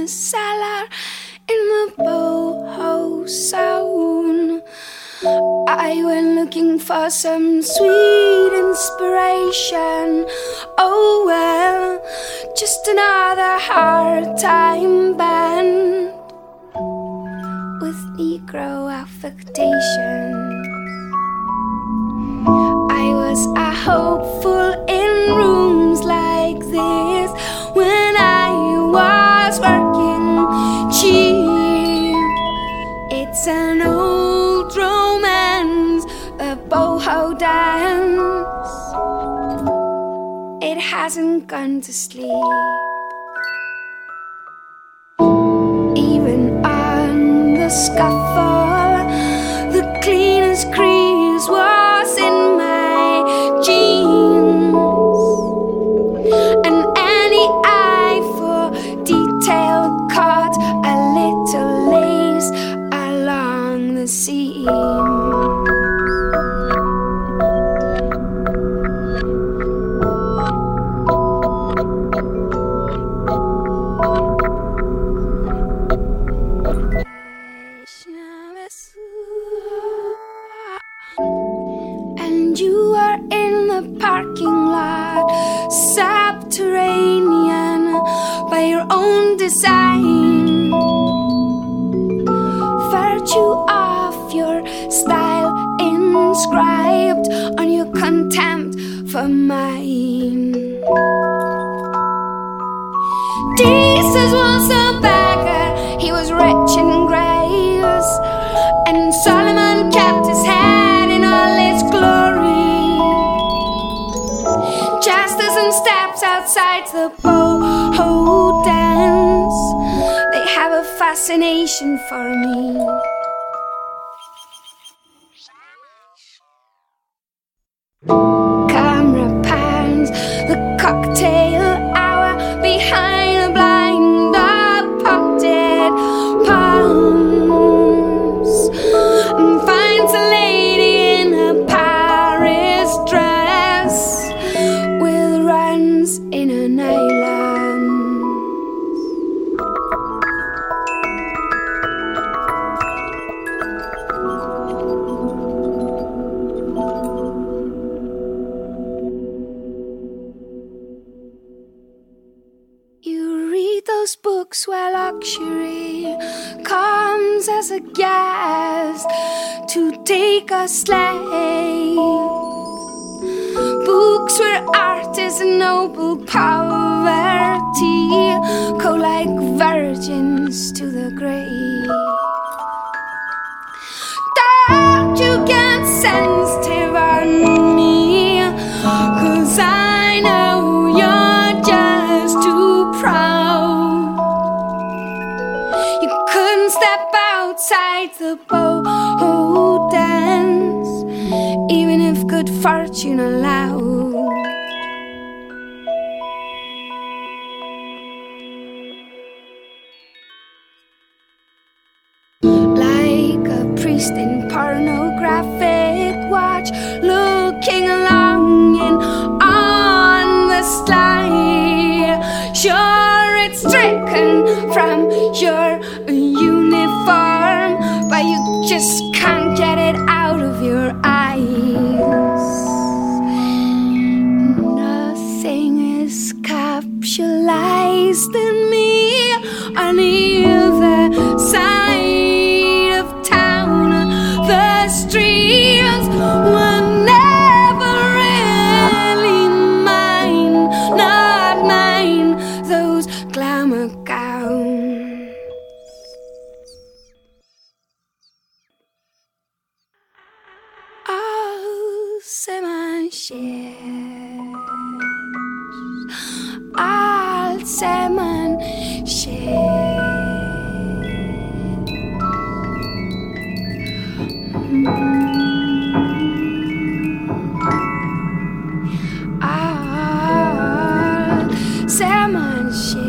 cellar in the boho zone. I went looking for some sweet inspiration. Oh well, just another hard time band with Negro affectations. I was a hopeful in rooms like this when I was working cheap. It's an old romance, the boho dance. It hasn't gone to sleep. Even on the scuffle, the cleanest crease was in my jeans. And any eye for detail caught a little lace along the seam. And you are in the parking lot, subterranean by your own design. Virtue of your style inscribed on your contempt for mine. Jesus was a beggar, he was rich in grace, and Solomon kept his head in all its glory. Just as in steps outside the boho dance, they have a fascination for me. Camera pans the cocktail hour behind a blind of potted palms, and finds a lady in a Paris dress with runs in an island. You read those books where luxury comes as a guest to take a slave. Books where art is a noble poverty, go like virgins to the grave. Don't you get sensitive on me, 'cause I know you're just too proud. You couldn't step outside the boho dance, even if good fortune allowed. Like a priest in pornographic watch, looking longing on the sly. Sure, it's stricken from your uniform, but you just can't get it out of your eyes. Nothing is capsulized in me on either side of town. The streets were never really mine, not mine, those glamour gowns. I'll say my shares, I'll say my shares. I'll say my shares.